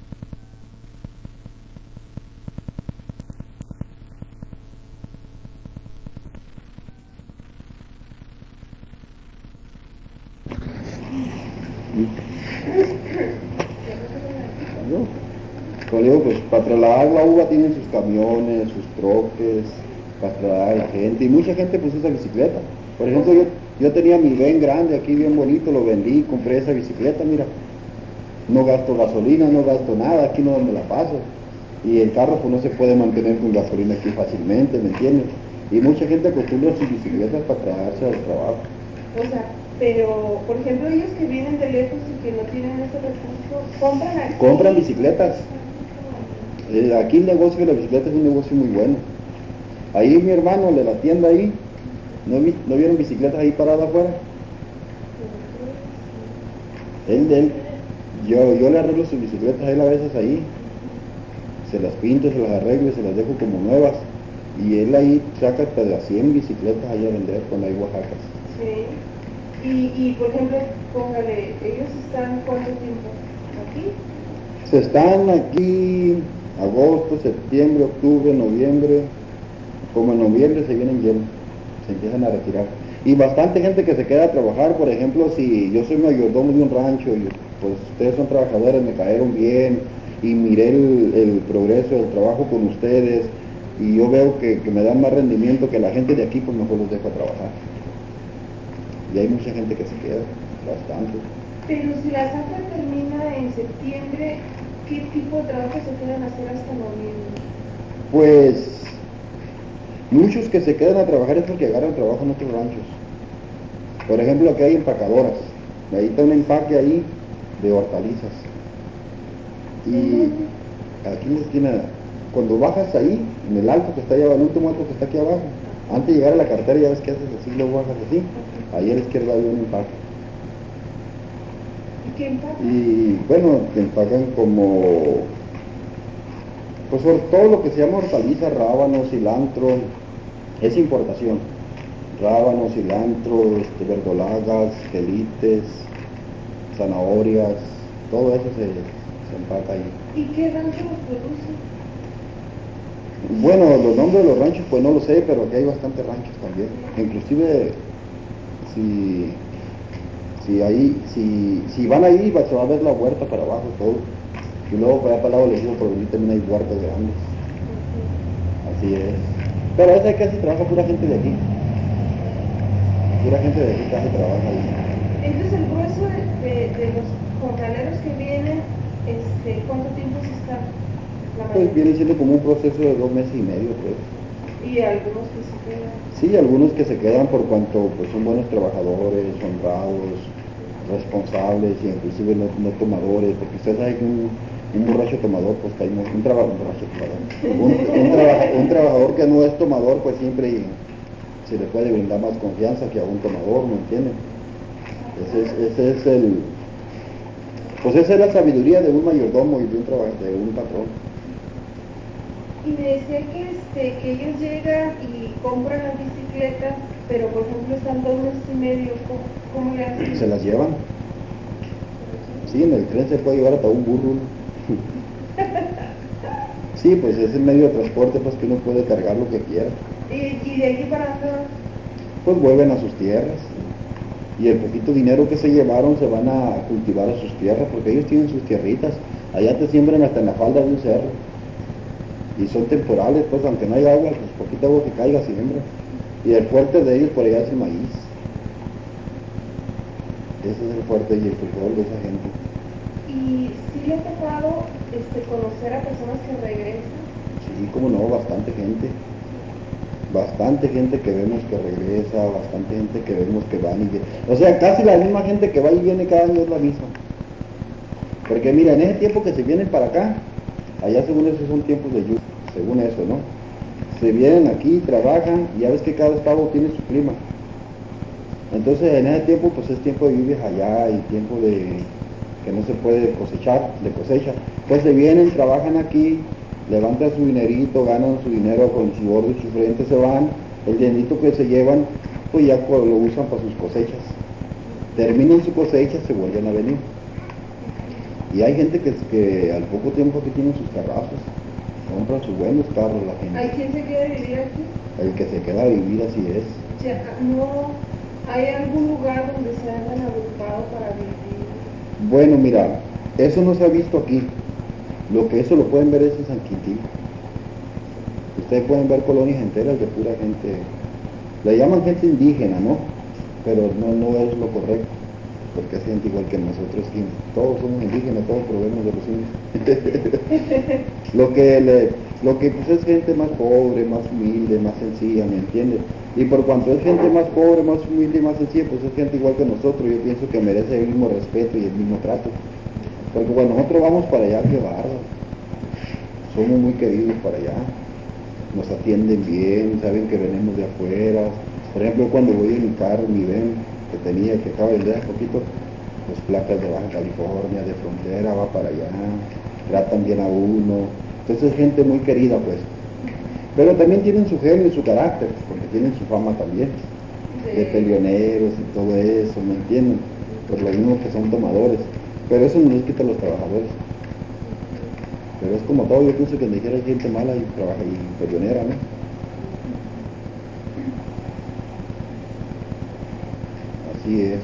Speaker 2: Como digo, pues para trasladar la uva tienen sus camiones, sus troques, para trasladar a la gente, y mucha gente pues usa bicicleta. Por ejemplo, yo, yo tenía mi ven grande aquí bien bonito, lo vendí, compré esa bicicleta, mira, no gasto gasolina, no gasto nada, aquí no me la paso, y el carro pues no se puede mantener con gasolina aquí fácilmente, ¿me entiendes? Y mucha gente acostumbra sus bicicletas para trasladarse al trabajo.
Speaker 1: O sea, pero, por ejemplo, ellos que vienen de lejos y que no tienen ese recurso, ¿compran aquí?
Speaker 2: Compran bicicletas. Eh, aquí el negocio de la bicicleta es un negocio muy bueno. Ahí mi hermano, de la tienda ahí, ¿no, vi, ¿no vieron bicicletas ahí paradas afuera? Él, él, yo, yo le arreglo sus bicicletas a él a veces ahí, se las pinto, se las arreglo y se las dejo como nuevas. Y él ahí saca hasta de cien bicicletas ahí a vender cuando hay Oaxacas.
Speaker 1: Sí. Y, y por ejemplo, póngale, ¿ellos están cuánto tiempo aquí?
Speaker 2: Se están aquí agosto, septiembre, octubre, noviembre. Como en noviembre se vienen llenos, se empiezan a retirar. Y bastante gente que se queda a trabajar, por ejemplo, si yo soy mayordomo de un rancho y pues ustedes son trabajadores, me cayeron bien y miré el, el progreso del trabajo con ustedes y yo veo que, que me dan más rendimiento que la gente de aquí, pues mejor los dejo a trabajar. Y hay mucha gente que se queda, bastante.
Speaker 1: Pero si la zafra termina en septiembre, ¿qué tipo de trabajo se quedan a hacer hasta noviembre?
Speaker 2: Pues Muchos que se quedan a trabajar es porque agarran trabajo en otros ranchos. Por ejemplo, aquí hay empacadoras. Ahí está un empaque ahí de hortalizas. Y aquí en la esquina, cuando bajas ahí, en el alto que está allá, el último alto que está aquí abajo, antes de llegar a la carretera, ya ves que haces así, luego bajas así, ahí a la izquierda hay un empaque.
Speaker 1: ¿Y qué empacan?
Speaker 2: Y bueno, te empacan como, pues por todo lo que se llama hortaliza, rábano, cilantro, es importación. Rábano, cilantro, este, verdolagas, gelites, zanahorias, todo eso se, se empaca ahí.
Speaker 1: ¿Y qué rancho los produce?
Speaker 2: Bueno, los nombres de los ranchos pues no lo sé, pero aquí hay bastantes ranchos también. Inclusive, si, si, ahí, si, si van ahí, va, se va a ver la huerta para abajo todo. Y luego para allá para el lado les digo, por allí también hay huertas grandes. Así es. Pero esa casi trabaja pura gente de aquí. Pura gente de aquí casi trabaja ahí.
Speaker 1: Entonces el grueso de, de, de los jornaleros que vienen, este, ¿cuánto tiempo se está?
Speaker 2: Pues viene siendo como un proceso de dos meses y medio, pues.
Speaker 1: Y algunos que se quedan.
Speaker 2: Sí, algunos que se quedan por cuanto pues, son buenos trabajadores, honrados, responsables y inclusive no, no tomadores, porque usted sabe que un, un borracho tomador, pues cae muy, un, traba, un borracho tomador, un, un, traba, un trabajador que no es tomador, pues siempre se le puede brindar más confianza que a un tomador, ¿me entienden? Ese es, ese es el, pues esa es la sabiduría de un mayordomo y de un trabajador, de un patrón.
Speaker 1: Y me decía que, este, que ellos llegan y compran las bicicletas, pero por ejemplo están dos meses y medio, ¿cómo, cómo le hacen?
Speaker 2: Se las llevan. Sí, en el tren se puede llevar hasta un burro. Sí, pues es el medio de transporte, pues que uno puede cargar lo que quiera.
Speaker 1: ¿Y, y de aquí para dónde van?
Speaker 2: Pues vuelven a sus tierras. Y el poquito dinero que se llevaron se van a cultivar a sus tierras, porque ellos tienen sus tierritas. Allá te siembran hasta en la falda de un cerro. Y son temporales, pues aunque no haya agua, pues poquita agua que caiga siembra. Y el fuerte de ellos por allá es el maíz. Ese es el fuerte y el frijol de esa gente.
Speaker 1: ¿Y sí le ha tocado este, conocer a personas que regresan?
Speaker 2: Sí, como no, bastante gente. Bastante gente que vemos que regresa, bastante gente que vemos que van y vienen. O sea, casi la misma gente que va y viene cada año es la misma. Porque mira, en ese tiempo que se vienen para acá, allá según eso son tiempos de lluvia, según eso, ¿no? Se vienen aquí, trabajan, y ya ves que cada estado tiene su clima. Entonces en ese tiempo pues es tiempo de lluvias allá y tiempo de que no se puede cosechar, de cosecha. Entonces vienen, trabajan aquí, levantan su dinerito, ganan su dinero con su gordo y su frente, se van, el dinerito que se llevan, pues ya lo usan para sus cosechas. Terminan su cosecha, se vuelven a venir. Y hay gente que, que al poco tiempo que tienen sus carrazos, compran sus buenos carros la gente.
Speaker 1: ¿Hay quien se quiere vivir aquí?
Speaker 2: El que se queda a vivir así es.
Speaker 1: O sea, no hay algún lugar donde se hayan agrupado para vivir.
Speaker 2: Bueno, mira, eso no se ha visto aquí. Lo que eso lo pueden ver es en San Quintín. Ustedes pueden ver colonias enteras de pura gente. Le llaman gente indígena, ¿no? Pero no, no es lo correcto. Porque es gente igual que nosotros, y todos somos indígenas, todos provenimos de los indios. lo que le, lo que pues es gente más pobre, más humilde, más sencilla, ¿me entiendes? Y por cuanto es gente más pobre, más humilde y más sencilla, pues es gente igual que nosotros, yo pienso que merece el mismo respeto y el mismo trato. Porque cuando nosotros vamos para allá, qué bárbaro. Somos muy queridos para allá. Nos atienden bien, saben que venimos de afuera. Por ejemplo, cuando voy en mi carro, mi ven, que tenía, que acaba de vender hace poquito, pues placas de Baja California, de frontera, va para allá, tratan bien a uno. Entonces es gente muy querida, pues. Pero también tienen su genio y su carácter, porque tienen su fama también, sí, de peleoneros y todo eso, ¿me entienden? Por lo mismo que son tomadores. Pero eso no les quita a los trabajadores. Pero es como todo, yo pienso que donde quiera hay gente mala y trabaja y peleonera, ¿no? Así es.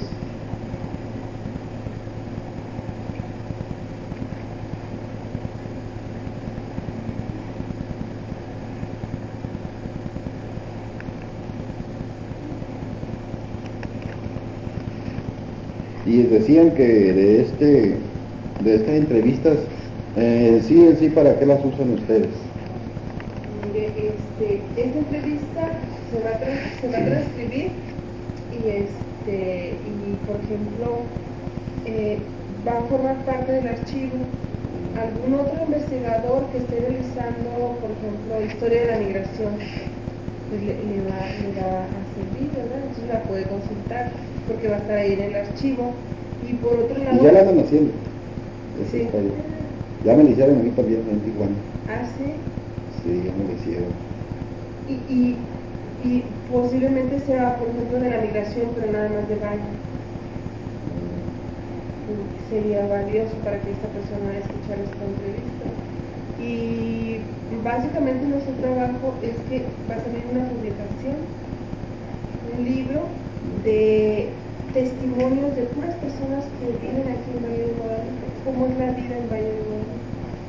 Speaker 2: Y decían que de este, de estas entrevistas, eh, sí en sí, ¿para qué las usan ustedes?
Speaker 1: Mire, este, este, esta entrevista se va a, trans- se va a transcribir y, este, y por ejemplo, eh, va a formar parte del archivo. Algún otro investigador que esté realizando, por ejemplo, historia de la migración, pues le, le, va, le va a servir, ¿verdad? Entonces la puede consultar porque va a estar ahí en el archivo. Y por otro lado...
Speaker 2: Y ya la andan haciendo. Eso
Speaker 1: Sí.
Speaker 2: está bien. Ya me lo hicieron a mí también en Tijuana.
Speaker 1: Ah, sí.
Speaker 2: Sí, ya me lo hicieron.
Speaker 1: Y, y, y posiblemente sea, por ejemplo, de la migración, pero nada más de Valle. Sería valioso para que esta persona escuchara esta entrevista. Y básicamente nuestro trabajo es que va a salir una publicación, un libro de testimonios de puras personas que viven aquí en Valle de Guadalupe, cómo es la vida en Valle de Guadalupe.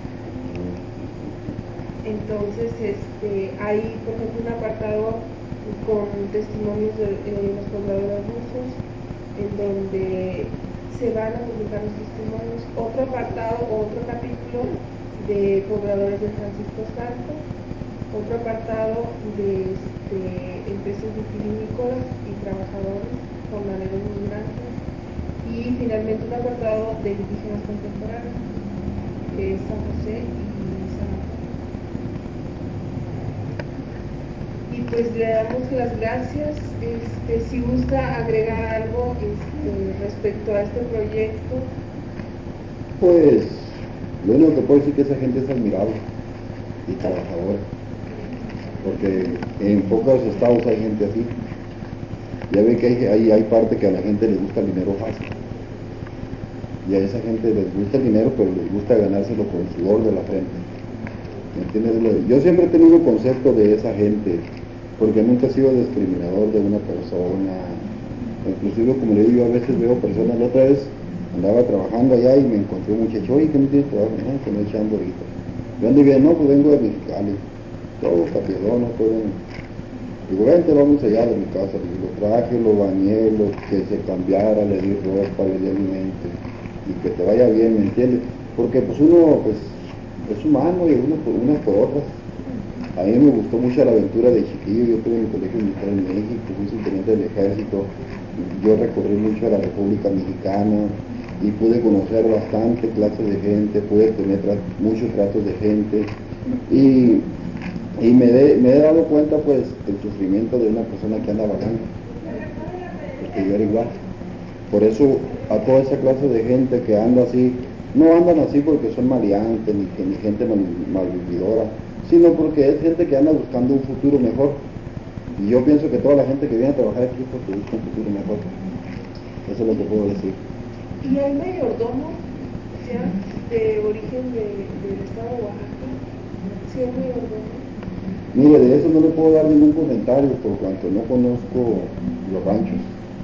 Speaker 1: Entonces, este, hay, por ejemplo, un apartado con testimonios de eh, los pobladores rusos, en donde se van a publicar los testimonios. Otro apartado, otro capítulo de pobladores de Francisco Santo, otro apartado de este, empresas vitivinícolas y trabajadores, jornaleros migrantes, y finalmente un apartado de indígenas contemporáneos, que es San José y San Antonio. Y pues le damos las gracias. Este, si gusta agregar algo este, respecto a este proyecto.
Speaker 2: Pues, lo único que puedo decir que esa gente es admirable y trabajadora, porque en pocos estados hay gente así. Ya ve que hay, hay, hay parte que a la gente le gusta el dinero fácil, y a esa gente les gusta el dinero, pero les gusta ganárselo con el sudor de la frente. ¿Me entiendes? Yo siempre he tenido concepto de esa gente, porque nunca he sido discriminador de una persona. Inclusive, como le digo, yo a veces veo personas. La otra vez andaba trabajando allá y me encontré un muchacho, oye, ¿qué no tienes trabajo? No, que no echando ahorita. ¿De dónde viene? No, pues vengo de Mexicali. Todo capilón, todo. Digo, vente, vamos allá de mi casa. Y lo traje, lo bañé, lo que se cambiara, le di ropa, le di alimento. Y que te vaya bien, ¿me entiendes? Porque pues uno, pues, es humano y uno por unas por otras. A mí me gustó mucho la aventura de chiquillo. Yo estuve en el colegio militar en México, fui subteniente del ejército. Yo recorrí mucho a la República Mexicana y pude conocer bastante clases de gente, pude tener tra muchos tratos de gente y, y me, de, me he dado cuenta pues del sufrimiento de una persona que anda vagando, porque yo era igual. Por eso a toda esa clase de gente que anda así, no andan así porque son maleantes ni, ni gente mal, malvividora, sino porque es gente que anda buscando un futuro mejor. Y yo pienso que toda la gente que viene a trabajar aquí es porque busca un futuro mejor. Eso es lo que puedo decir.
Speaker 1: ¿Y hay mayordomo ya de origen de, del estado de Oaxaca? ¿Sí hay mayordomo?
Speaker 2: Mire, de eso no le puedo dar ningún comentario por cuanto no conozco los ranchos.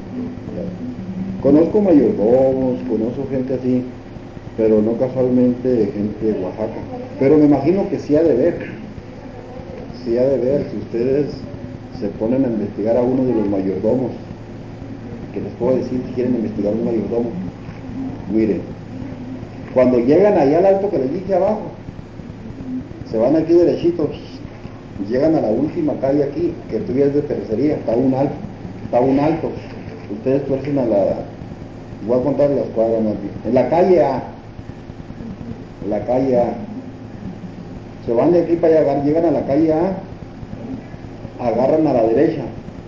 Speaker 2: Conozco mayordomos, conozco gente así, pero no casualmente gente de Oaxaca. Pero me imagino que sí ha de ver. Sí ha de ver, si ustedes se ponen a investigar a uno de los mayordomos, que les puedo decir si quieren investigar a un mayordomo. Miren, cuando llegan allá al alto que les dije abajo, se van aquí derechitos, llegan a la última calle aquí, que tú es de tercería, está un alto, está un alto. Ustedes tuercen a la, voy a contar las cuadras más bien, en la calle A, en la calle A, se van de aquí para allá, llegan a la calle A, agarran a la derecha,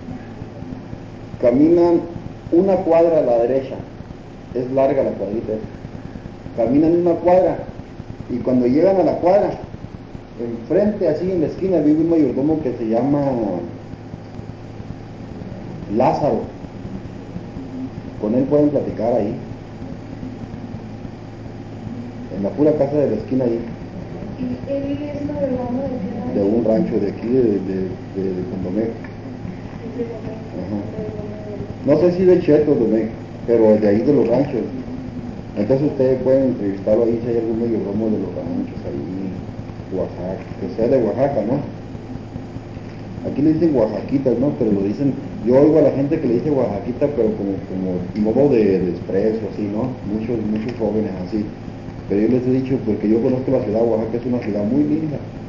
Speaker 2: caminan una cuadra a la derecha, es larga la cuadrita, caminan una cuadra y cuando llegan a la cuadra, enfrente así en la esquina vive un mayordomo que se llama Lázaro. Con él pueden platicar ahí, en la pura casa de la esquina ahí.
Speaker 1: ¿Y él es mayordomo de qué?
Speaker 2: De un rancho de aquí, de, de, de, de Condomé. No sé si de Cheto, Domé, pero de ahí de los ranchos. Entonces ustedes pueden entrevistarlo ahí si hay algún mayordomo de los ranchos ahí, Oaxaca, que sea de Oaxaca, ¿no? Aquí le dicen oaxaquitas, ¿no? Pero lo dicen, yo oigo a la gente que le dice oaxaquita, pero como, como modo de desprecio, así, ¿no? Muchos, muchos jóvenes así. Pero yo les he dicho, porque yo conozco la ciudad de Oaxaca, es una ciudad muy linda,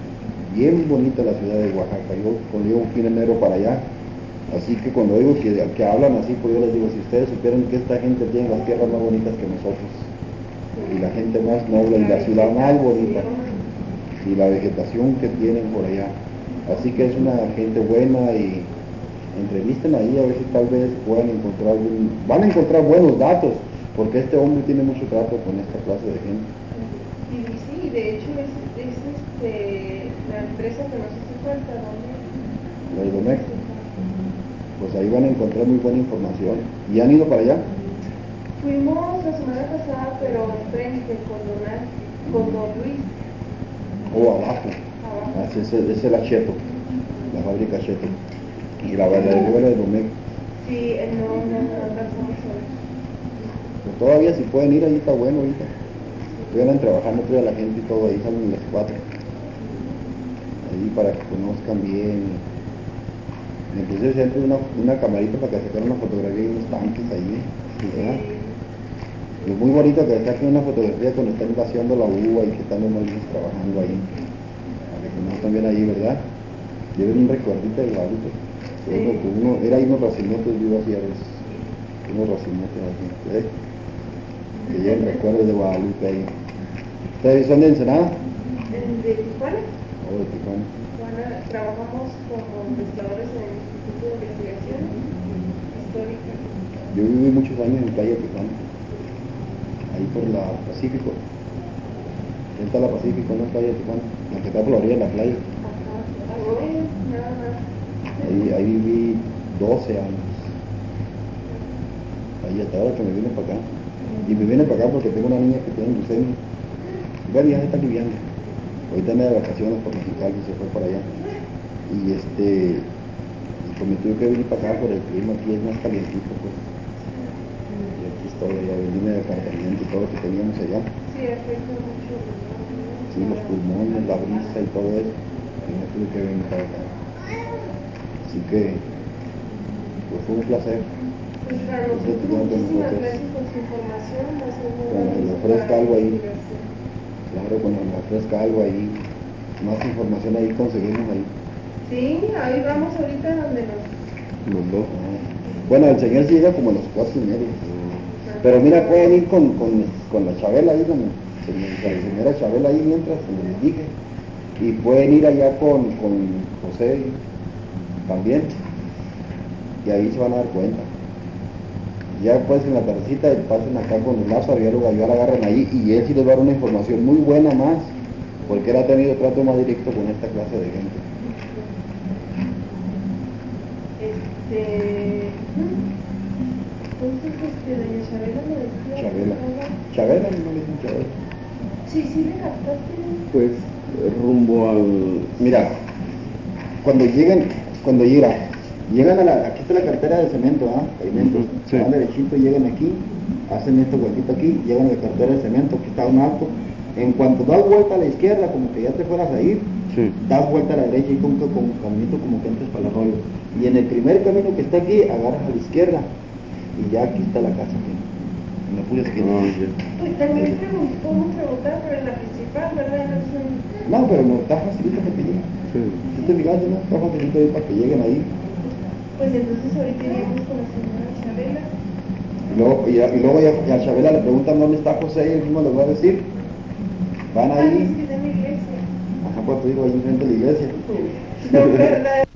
Speaker 2: bien bonita la ciudad de Oaxaca. Yo cuando yo fui en enero para allá, así que cuando digo que, que hablan así, pues yo les digo, si ustedes supieran que esta gente tiene las tierras más bonitas que nosotros, y la gente más noble, y la ciudad más bonita, y la vegetación que tienen por allá. Así que es una gente buena, y entrevisten ahí a ver si tal vez puedan encontrar, un, van a encontrar buenos datos, porque este hombre tiene mucho trato con esta clase de gente.
Speaker 1: Y sí, de hecho es, es este, la empresa que nos hace falta, ¿dónde?
Speaker 2: La de Domecq. Pues ahí van a encontrar muy buena información. ¿Y han ido para allá?
Speaker 1: Fuimos la semana pasada, pero frente con Don, con Don Luis.
Speaker 2: O abajo.
Speaker 1: Abajo.
Speaker 2: Así es, es el Cheto, la fábrica Cheto. Y la verdadera de Domecq.
Speaker 1: Sí, eh, no, no, no alcanzamos a ver.
Speaker 2: Pues todavía si pueden ir, ahí está bueno ahorita. Estuvieran trabajando toda la gente y todo, ahí salen las cuatro. Ahí para que conozcan bien. Inclusive siempre una, una camarita para que saquen una fotografía y unos tanques ahí, ¿verdad? Es muy bonito que saquen una fotografía cuando están vaciando la uva y que están los molinos trabajando ahí. Para que conozcan bien ahí, ¿verdad? Lleven un recuerdito de Guadalupe. Sí. Uno, era ahí unos racimotes, yo hacía veces. Unos racimotes aquí, ¿eh? Que lleven recuerdos de Guadalupe ahí. ¿Ustedes son de Ensenada?
Speaker 1: ¿De Tijuana?
Speaker 2: O de Tijuana.
Speaker 1: Tijuana, trabajamos como investigadores en el Instituto de Investigación Histórica.
Speaker 2: Yo viví muchos años en Playa Tijuana, ahí por la Pacífico. Ahí está la Pacífico, no Playa Tijuana, la que está por la orilla de la playa.
Speaker 1: Ajá, ahí, nada más.
Speaker 2: Ahí, ahí viví doce años. Ahí hasta ahora que me vine para acá. Y me vine para acá porque tengo una niña que tiene leucemia. Bueno, ya se está aliviando. Ahorita anda de vacaciones por Mexicali y se fue para allá. Y este, y pues me tuve que venir para acá por el clima, aquí es más calientito pues. Y aquí estoy, ya vine de apartamento y todo lo que teníamos allá.
Speaker 1: Sí, afecta mucho.
Speaker 2: Sí, los pulmones, la brisa y todo eso. Y me tuve que venir para acá. Así que, pues fue un placer.
Speaker 1: Pues para nosotros, muchísimas gracias por su información.
Speaker 2: Cuando le ofrezca algo ahí, claro, cuando le ofrezca algo ahí, más información ahí conseguimos ahí.
Speaker 1: Sí, ahí vamos ahorita donde nos...
Speaker 2: Los dos. ¿No? Bueno, el señor llega como a las cuatro y media. Pero mira, pueden ir con, con, con la Chabela ahí, con la señora Chabela ahí mientras les dije. Y pueden ir allá con, con José también. Y ahí se van a dar cuenta. Ya después en la tardecita pasen acá con el Lázaro y ya lo ya la agarran ahí y él sí les va a dar una información muy buena más, porque él ha tenido trato más directo con esta clase de gente.
Speaker 1: Este... Entonces, este, doña Chabela me decía...
Speaker 2: Chabela. Chabela, no le dicen Chabela.
Speaker 1: Sí, sí le captaste.
Speaker 3: Pues rumbo al...
Speaker 2: Mira, cuando llegan, cuando llegan, llegan a la, aquí está la cartera de cemento, ¿ah? Pavimentos,
Speaker 3: Sí.
Speaker 2: van derechito, llegan aquí, hacen este huequito aquí, llegan a la cartera de cemento, aquí está un alto. En cuanto das vuelta a la izquierda, como que ya te fueras a ir,
Speaker 3: Sí.
Speaker 2: das vuelta a la derecha y con, con un caminito como que entres para el arroyo. Y en el primer camino que está aquí, agarras a la izquierda y ya aquí está la casa, aquí, en la pura esquina.
Speaker 3: Ah, ya.
Speaker 1: Pues también preguntó, podemos preguntar, pero en la principal, ¿verdad? No sé.
Speaker 2: No, pero no, está facilito para que lleguen.
Speaker 3: Sí.
Speaker 2: Si te fijas, ¿no? Está facilito ahí para que lleguen ahí.
Speaker 1: Pues entonces ahorita iríamos con la señora Chabela.
Speaker 2: Y luego, y, a- y luego ya, ya a Chabela le preguntan dónde está José y él mismo les va a decir. Van
Speaker 1: Ah, es
Speaker 2: ahí,
Speaker 1: que está en la iglesia.
Speaker 2: ajá, pues te digo, ahí enfrente de la iglesia.
Speaker 1: No, ¿verdad?